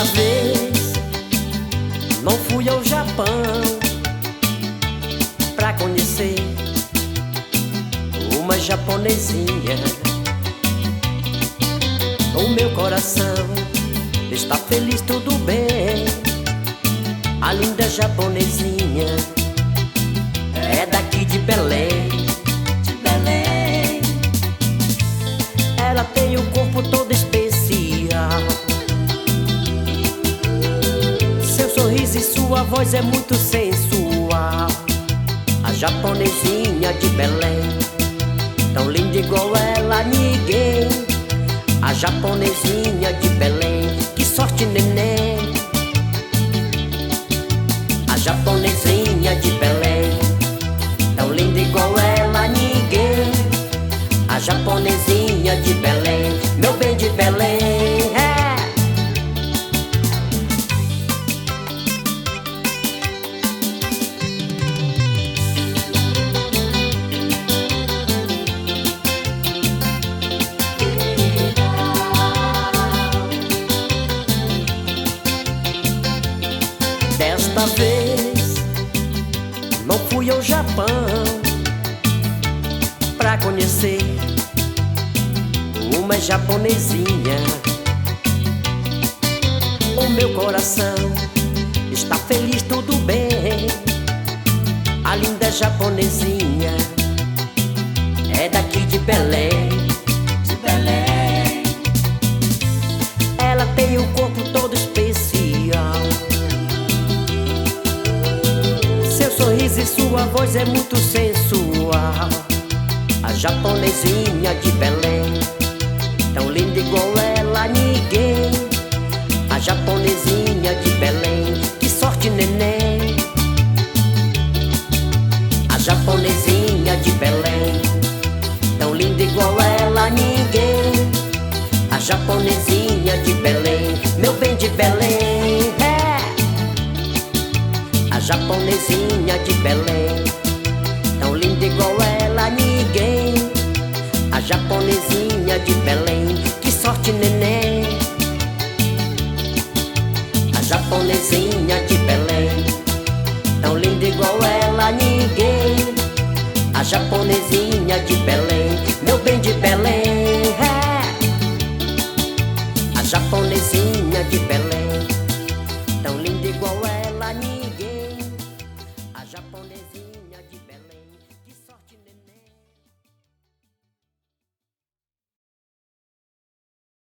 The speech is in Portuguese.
Desta vez não fui ao Japão pra conhecer uma japonesinha. O meu coração está feliz, tudo bem. A linda japonesinha é daqui de Belém. De Belém. Ela tem o corpo todo especial. Seu sorriso e sua voz é muito sensual. A japonesinha de Belém, tão linda igual ela ninguém. A japonesinha de Belém, que sorte neném. A japonesinha de Belém, tão linda igual ela ninguém. A japonesinha de Belém, meu bem de Belém, é. Desta vez não fui ao Japão pra conhecer uma japonesinha. O meu coração está feliz, tudo bem. A linda japonesinha é daqui de Belém. De Belém. Ela tem o corpo todo especial. Seu sorriso e sua voz é muito sensual. A japonesinha de Belém, tão linda igual ela ninguém. A japonesinha de Belém, que sorte neném. A japonesinha de Belém, tão linda igual ela ninguém. A japonesinha de Belém, meu bem de Belém, é. A japonesinha de Belém, tão linda igual ela ninguém. A japonesinha de Belém, que sorte neném. A japonesinha de Belém, tão linda igual ela ninguém. A japonesinha de Belém, meu bem de Belém, é. A japonesinha de Belém.